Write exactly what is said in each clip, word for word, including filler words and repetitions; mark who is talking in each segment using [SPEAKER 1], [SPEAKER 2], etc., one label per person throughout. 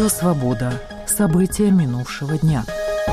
[SPEAKER 1] Радио «Свобода». События минувшего дня.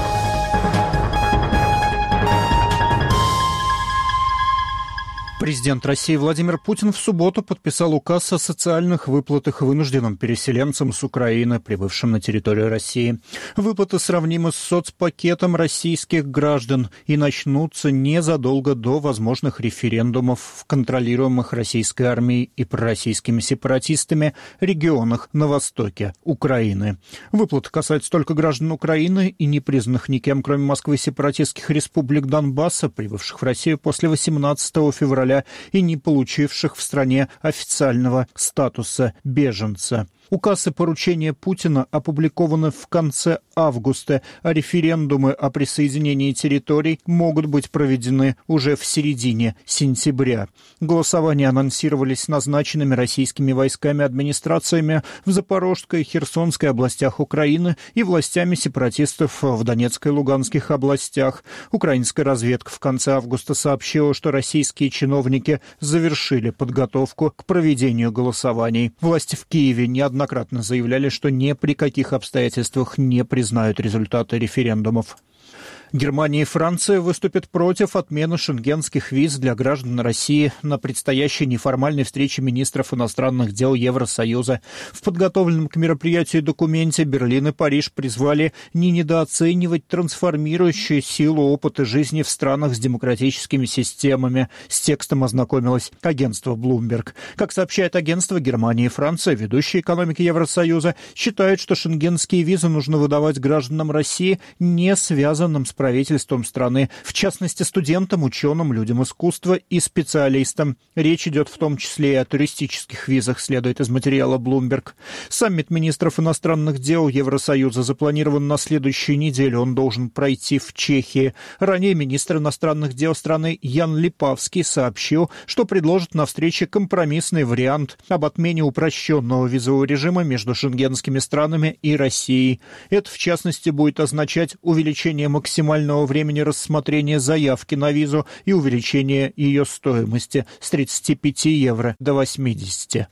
[SPEAKER 2] Президент России Владимир Путин в субботу подписал указ о социальных выплатах вынужденным переселенцам с Украины, прибывшим на территорию России. Выплаты сравнимы с соцпакетом российских граждан и начнутся незадолго до возможных референдумов в контролируемых российской армией и пророссийскими сепаратистами регионах на востоке Украины. Выплаты касаются только граждан Украины и непризнанных никем, кроме Москвы, сепаратистских республик Донбасса, прибывших в Россию после восемнадцатого февраля и не получивших в стране официального статуса беженца. Указ и поручения Путина опубликованы в конце августа, а референдумы о присоединении территорий могут быть проведены уже в середине сентября. Голосования анонсировались назначенными российскими войсками администрациями в Запорожской и Херсонской областях Украины и властями сепаратистов в Донецкой и Луганских областях. Украинская разведка в конце августа сообщила, что российские чиновники завершили подготовку к проведению голосований. Власти в Киеве неоднократно Неоднократно заявляли, что ни при каких обстоятельствах не признают результаты референдумов. Германия и Франция выступят против отмены шенгенских виз для граждан России на предстоящей неформальной встрече министров иностранных дел Евросоюза. В подготовленном к мероприятию документе Берлин и Париж призвали не недооценивать трансформирующую силу опыта жизни в странах с демократическими системами. С текстом ознакомилось агентство Bloomberg. Как сообщает агентство, Германия и Франция, ведущие экономики Евросоюза, считают, что шенгенские визы нужно выдавать гражданам России, не связанным с правительством страны, в частности, студентам, ученым, людям искусства и специалистам. Речь идет в том числе и о туристических визах, следует из материала Bloomberg. Саммит министров иностранных дел Евросоюза запланирован на следующую неделю. Он должен пройти в Чехии. Ранее министр иностранных дел страны Ян Липавский сообщил, что предложит на встрече компромиссный вариант об отмене упрощенного визового режима между шенгенскими странами и Россией. Это, в частности, будет означать увеличение максимального максимального времени рассмотрения заявки на визу и увеличение ее стоимости с тридцати пяти евро до восьмидесяти.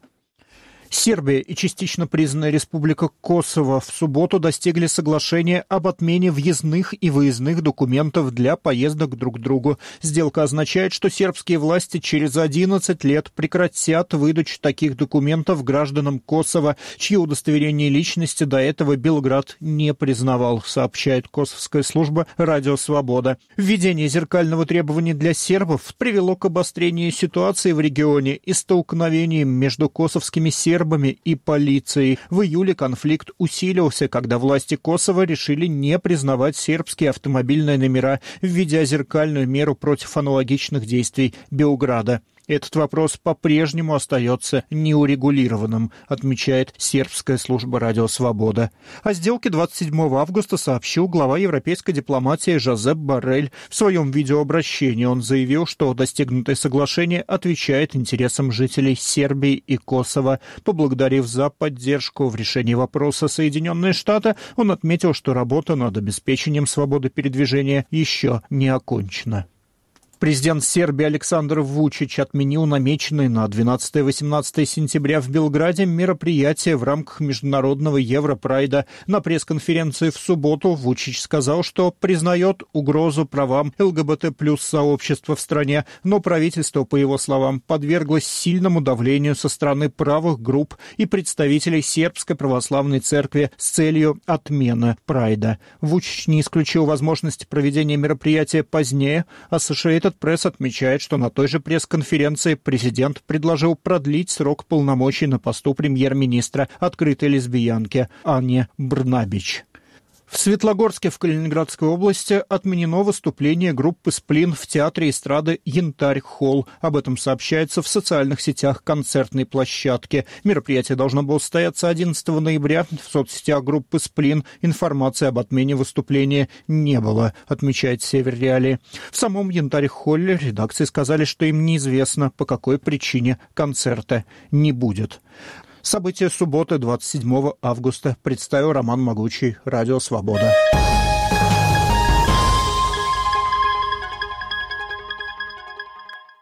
[SPEAKER 2] Сербия и частично признанная Республика Косово в субботу достигли соглашения об отмене въездных и выездных документов для поездок друг к другу. Сделка означает, что сербские власти через одиннадцать лет прекратят выдачу таких документов гражданам Косово, чьи удостоверения личности до этого Белград не признавал, сообщает косовская служба «Радио Свобода». Введение зеркального требования для сербов привело к обострению ситуации в регионе и столкновениям между косовскими сербами и полицией. В июле конфликт усилился, когда власти Косово решили не признавать сербские автомобильные номера, введя зеркальную меру против аналогичных действий Белграда. Этот вопрос по-прежнему остается неурегулированным, отмечает сербская служба «Радио Свобода». О сделке двадцать седьмого августа сообщил глава европейской дипломатии Жозеп Боррель. В своем видеообращении он заявил, что достигнутое соглашение отвечает интересам жителей Сербии и Косово. Поблагодарив за поддержку в решении вопроса Соединенные Штаты, он отметил, что работа над обеспечением свободы передвижения еще не окончена. Президент Сербии Александр Вучич отменил намеченные на двенадцатое-восемнадцатое сентября в Белграде мероприятия в рамках международного Европрайда. На пресс-конференции в субботу Вучич сказал, что признает угрозу правам ЛГБТ плюс сообщества в стране, но правительство, по его словам, подверглось сильному давлению со стороны правых групп и представителей сербской православной церкви с целью отмены прайда. Вучич не исключил возможности проведения мероприятия позднее, а Associated Press отмечает, что на той же пресс-конференции президент предложил продлить срок полномочий на посту премьер-министра открытой лесбиянке Анне Брнабич. В Светлогорске в Калининградской области отменено выступление группы «Сплин» в театре эстрады «Янтарь-холл». Об этом сообщается в социальных сетях концертной площадки. Мероприятие должно было состояться одиннадцатого ноября. В соцсетях группы «Сплин» информации об отмене выступления не было, отмечает Север Реалии. В самом «Янтарь-холле» редакции сказали, что им неизвестно, по какой причине концерта не будет. События субботы, двадцать седьмого августа, представил Роман Могучий, Радио Свобода.